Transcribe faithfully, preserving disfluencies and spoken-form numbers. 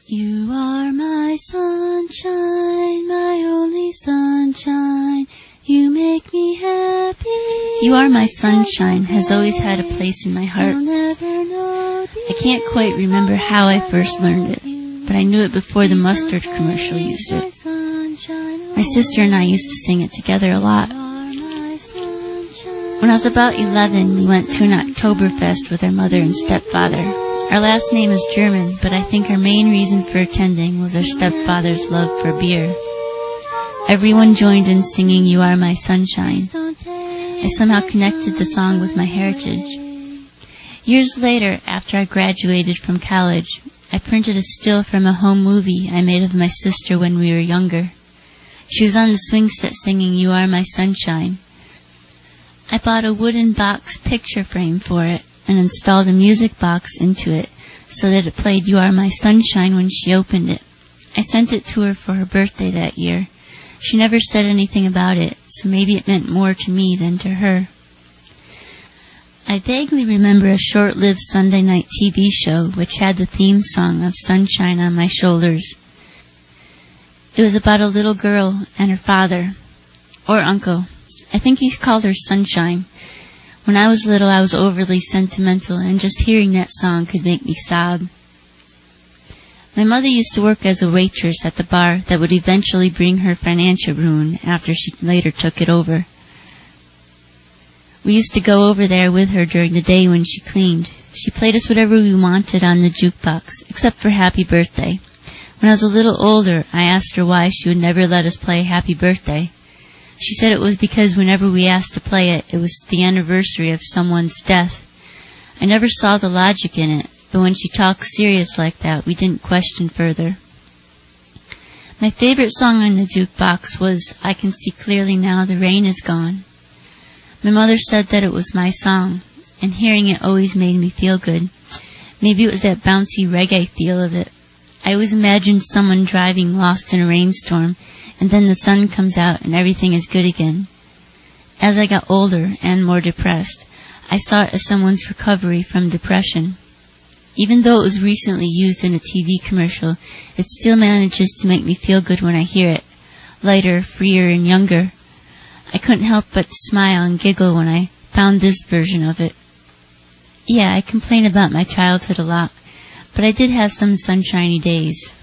You are my sunshine, my only sunshine. You make me happy. You Are My Sunshine has always had a place in my heart. I can't quite remember how I first learned it, but I knew it before the mustard commercial used it. My sister and I used to sing it together a lot. When I was about eleven, we went to an Oktoberfest with our mother and stepfather. Our last name is German, but I think our main reason for attending was our stepfather's love for beer. Everyone joined in singing You Are My Sunshine. I somehow connected the song with my heritage. Years later, after I graduated from college, I printed a still from a home movie I made of my sister when we were younger. She was on the swing set singing You Are My Sunshine. I bought a wooden box picture frame for it and installed a music box into it so that it played You Are My Sunshine when she opened it. I sent it to her for her birthday that year. She never said anything about it, so maybe it meant more to me than to her. I vaguely remember a short-lived Sunday night T V show which had the theme song of Sunshine on My Shoulders. It was about a little girl and her father, or uncle. I think he called her Sunshine. When I was little, I was overly sentimental, and just hearing that song could make me sob. My mother used to work as a waitress at the bar that would eventually bring her financial ruin after she later took it over. We used to go over there with her during the day when she cleaned. She played us whatever we wanted on the jukebox, except for Happy Birthday. When I was a little older, I asked her why she would never let us play Happy Birthday. She said it was because whenever we asked to play it, it was the anniversary of someone's death. I never saw the logic in it, but when she talked serious like that, we didn't question further. My favorite song on the jukebox was I Can See Clearly Now the Rain Is Gone. My mother said that it was my song, and hearing it always made me feel good. Maybe it was that bouncy reggae feel of it. I always imagined someone driving lost in a rainstorm, and then the sun comes out and everything is good again. As I got older and more depressed, I saw it as someone's recovery from depression. Even though it was recently used in a T V commercial, it still manages to make me feel good when I hear it, lighter, freer, and younger. I couldn't help but smile and giggle when I found this version of it. Yeah, I complain about my childhood a lot, but I did have some sunshiny days.